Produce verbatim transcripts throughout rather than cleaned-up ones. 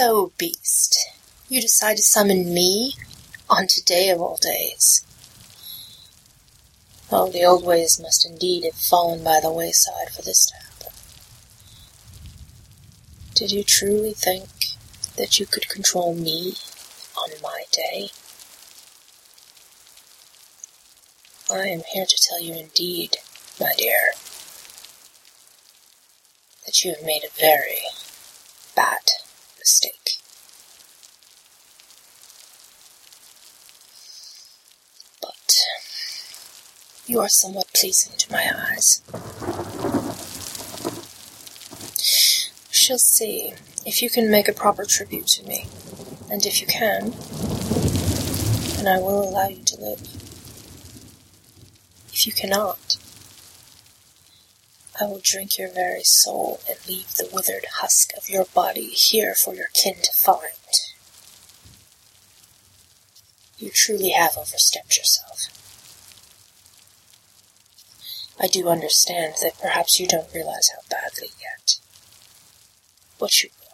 So, beast, you decide to summon me on today of all days. Oh, the old ways must indeed have fallen by the wayside for this to happen. Did you truly think that you could control me on my day? I am here to tell you indeed, my dear, that you have made a very bad mistake. But you are somewhat pleasing to my eyes. We shall see if you can make a proper tribute to me, and if you can, then I will allow you to live. If you cannot, I will drink your very soul and leave the withered husk of your body here for your kin to find. You truly have overstepped yourself. I do understand that perhaps you don't realize how badly yet. But you will.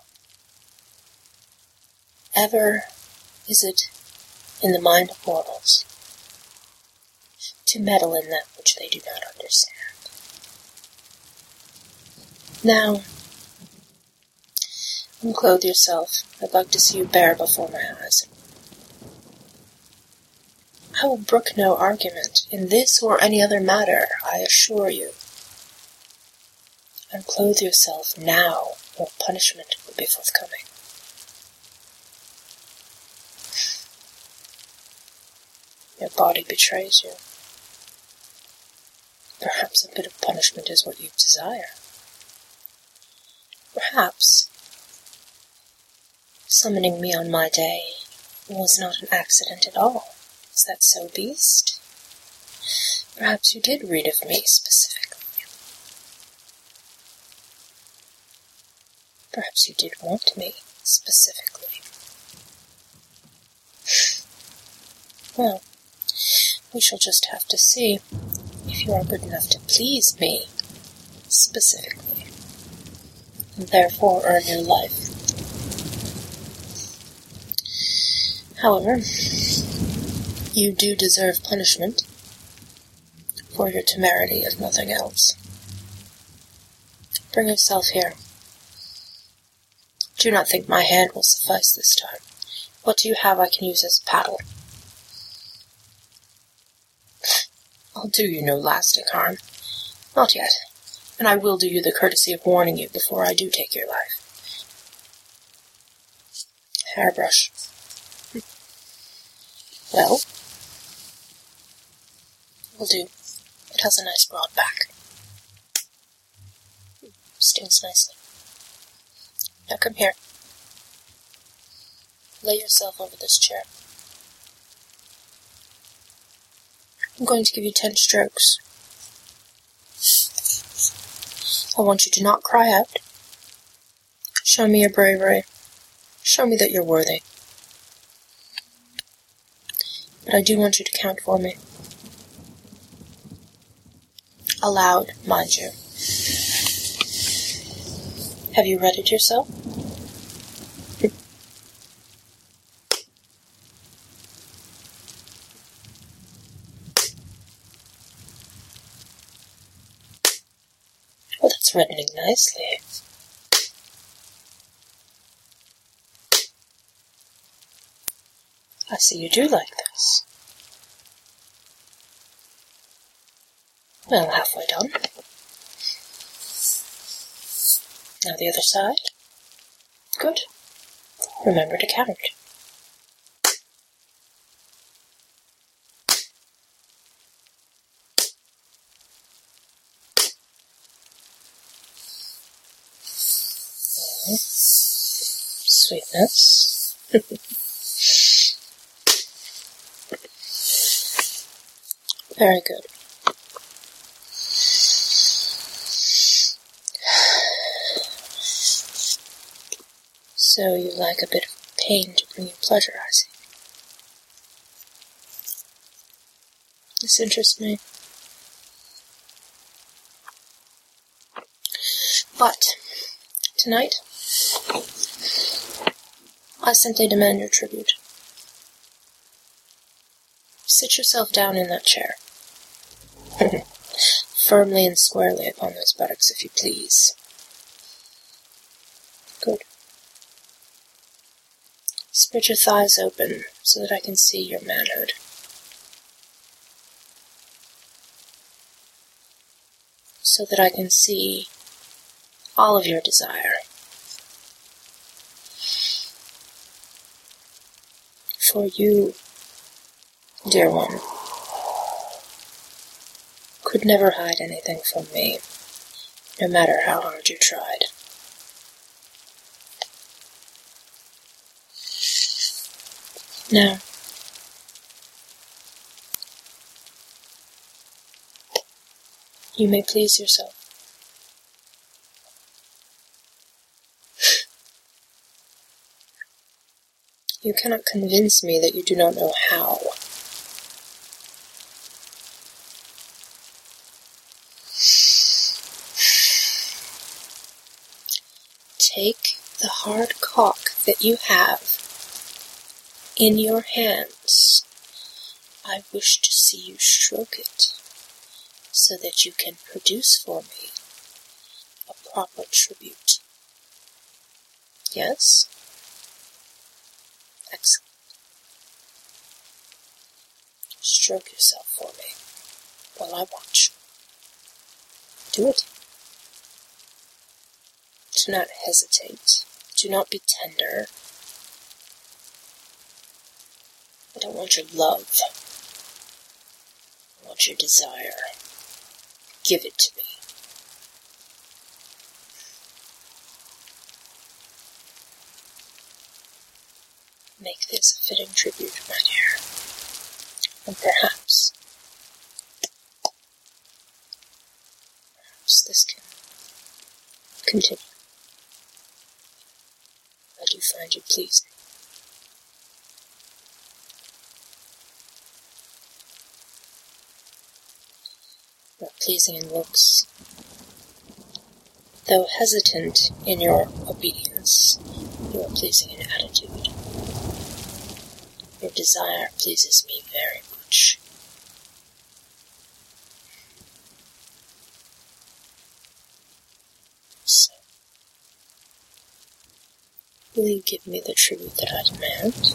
Ever is it in the mind of mortals to meddle in that which they do not understand. Now, unclothe yourself. I'd like to see you bare before my eyes. I will brook no argument in this or any other matter, I assure you. Unclothe yourself now, or punishment will be forthcoming. Your body betrays you. Perhaps a bit of punishment is what you desire. Perhaps summoning me on my day was not an accident at all. Is that so, beast? Perhaps you did read of me specifically. Perhaps you did want me specifically. Well, we shall just have to see if you are good enough to please me specifically, and therefore earn your life. However, you do deserve punishment for your temerity, if nothing else. Bring yourself here. Do not think my hand will suffice this time. What do you have I can use as a paddle? I'll do you no lasting harm. Not yet. And I will do you the courtesy of warning you before I do take your life. Hairbrush. Well, will do. It has a nice broad back. Stands nicely. Now come here. Lay yourself over this chair. I'm going to give you ten strokes. I want you to not cry out. Show me your bravery. Show me that you're worthy. But I do want you to count for me. Aloud, mind you. Have you read it yourself? Well, that's reddening nicely. I see you do like this. Well, halfway done. Now the other side. Good. Remember to count. Mm. Sweetness. Very good. So you like a bit of pain to bring you pleasure, I see. This interests me. But tonight, I simply demand your tribute. Sit yourself down in that chair. Firmly and squarely upon those buttocks, if you please. Good. Spread your thighs open so that I can see your manhood. So that I can see all of your desire. For you, dear one, could never hide anything from me, no matter how hard you tried. Now, you may please yourself. You cannot convince me that you do not know how. Take the hard cock that you have in your hands. I wish to see you stroke it, so that you can produce for me a proper tribute. Yes? Excellent. Stroke yourself for me while I watch. Do it. Do not hesitate. Do not be tender. I don't want your love. I want your desire. Give it to me. Make this a fitting tribute, my dear. And perhaps, perhaps this can continue. I do find you pleasing. You are pleasing in looks. Though hesitant in your obedience, you are pleasing in attitude. Your desire pleases me very much. So, will you give me the tribute that I demand?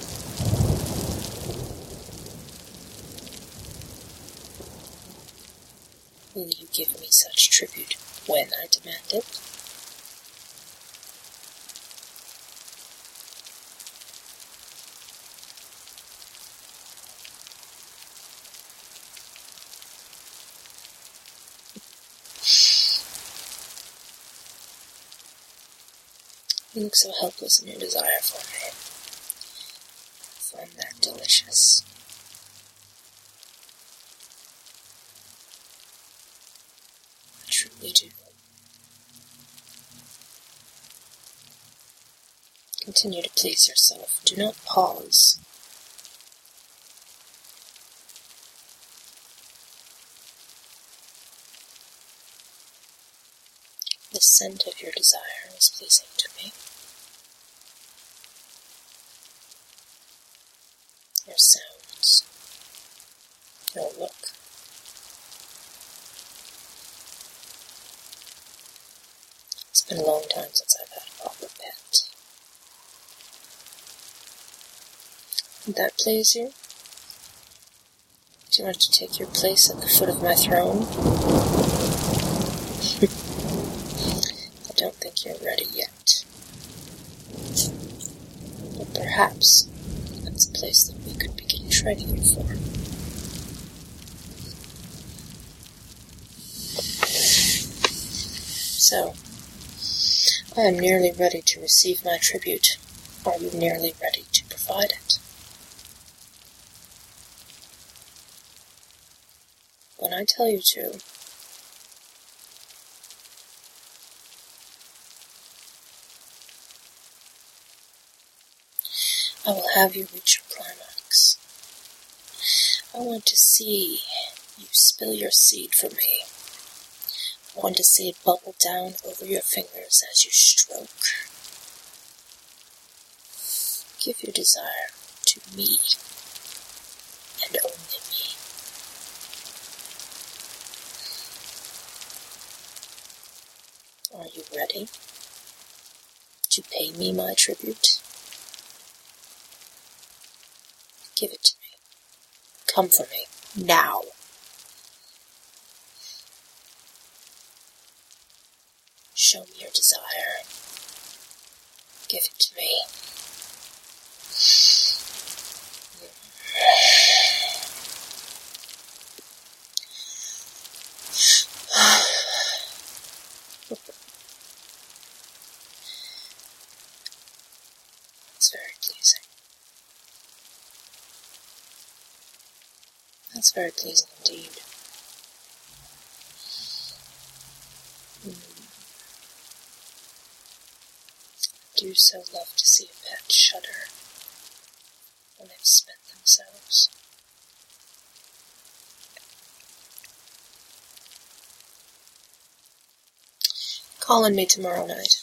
Will you give me such tribute when I demand it? You look so helpless in your desire for me. I find that delicious. I truly do. Continue to please yourself. Do not pause. The scent of your desire is pleasing to me. Your sounds, your look. It's been a long time since I've had a proper pet. Would that please you? Do you want to take your place at the foot of my throne? I don't think you're ready yet. But perhaps that's a place that we could begin training you for. So, I am nearly ready to receive my tribute. Are you nearly ready to provide it? When I tell you to, I will have you reach your climax. I want to see you spill your seed for me. I want to see it bubble down over your fingers as you stroke. Give your desire to me, and only me. Are you ready to pay me my tribute? Give it to me. Come for me, now. Show me your desire. Give it to me. That's very pleasing. That's very pleasing indeed. Mm. I do so love to see a pet shudder when they've spent themselves. Call on me tomorrow night.